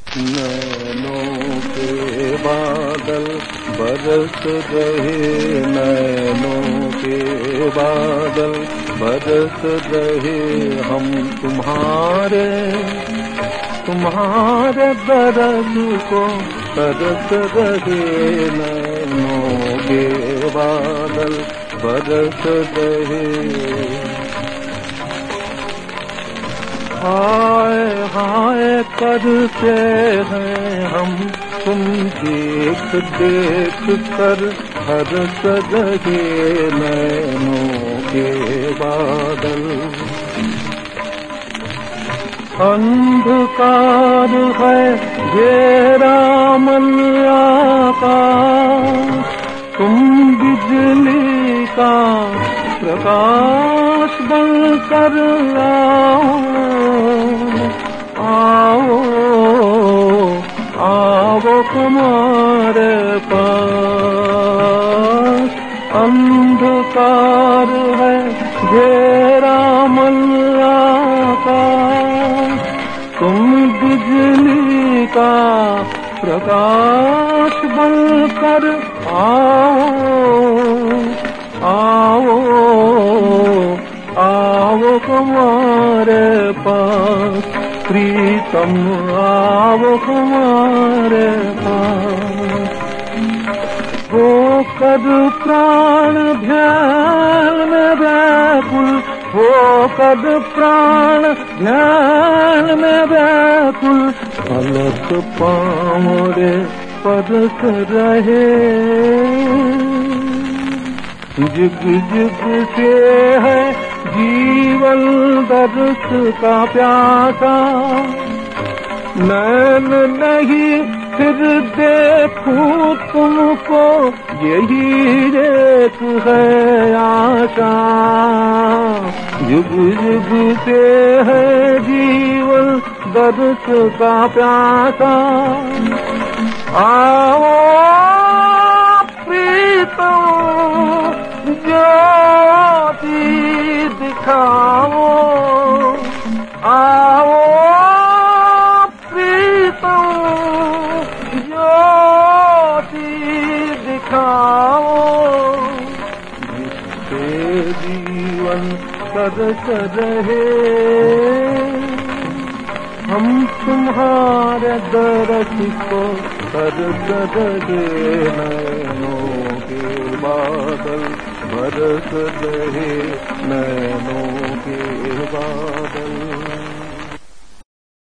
नैनों के बादल बरस रहे, नैनों के बादल बरस रहे, हम तुम्हारे दरद को तरस रहे। नैनों के बादल बरस रहे। हाय हाय करते हैं हम तुम देख देख कर हरस रहे। नैनों के बादल अंधकार है घेरा मल्ला का, तुम बिजली का प्रकाश बनकर आओ हमारे पास। अंधकार है घेरा मल्ला का, तुम बिजली का प्रकाश बनकर आओ हमारे पास। प्रीतम आओ हमारे पास। होकर प्राण ध्यान में व्याकुल, होकर प्राण ध्यान में व्याकुल, पलक पाँवरे परस रहे। जुग जुग से है जीवन दर्श का प्यासा, नैन नहीं फिर देखूं तुमको, यही एक है आशा। जुग जुग से है जीवन दर्श का प्यासा। आओ प्रीतम ज्योति दिखाओ, आओ प्रीतम ज्योति दिखाओ, जिससे जीवन तरस रहे। हम तुम्हारे दरस को तरस रहे। नैनों के बादल बरस रहे, नैनों के बादल।